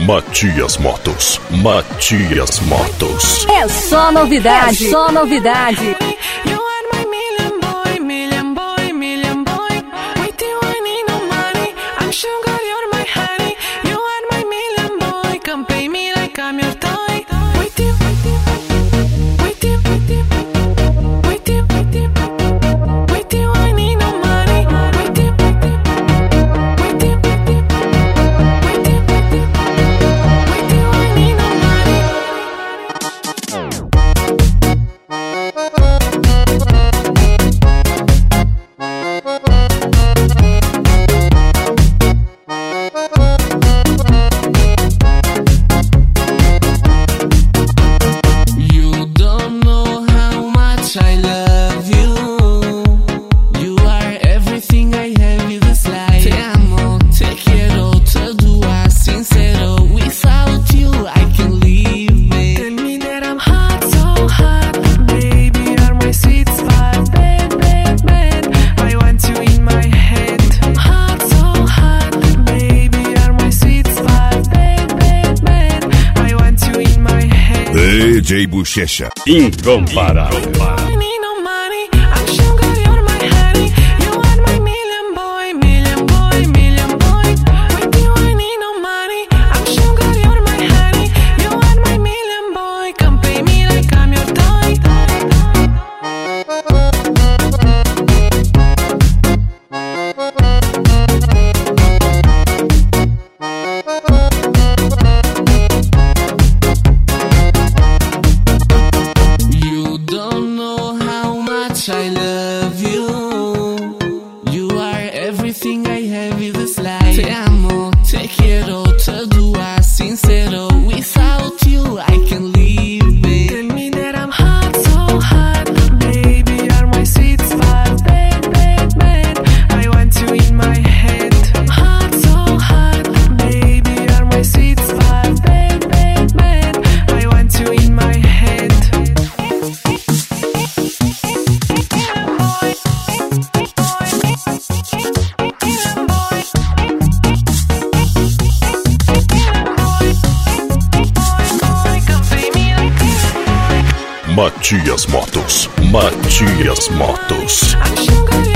Matias Motos. Matias Motos. É só novidade, só novidade. DJ Bochecha, incomparável. I love you. You are everything I have in this life. Te amo, te quiero, todo é sincero. Without you, I can't live, babe. Tell me that I'm hot, so hot, baby. You're my sweet spot, bad, bad, bad. I want you in my head. I'm hot, so hot, baby. You're my sweet spot, bad, bad, bad. I want you in my head. Matias Motos. Matias Motos.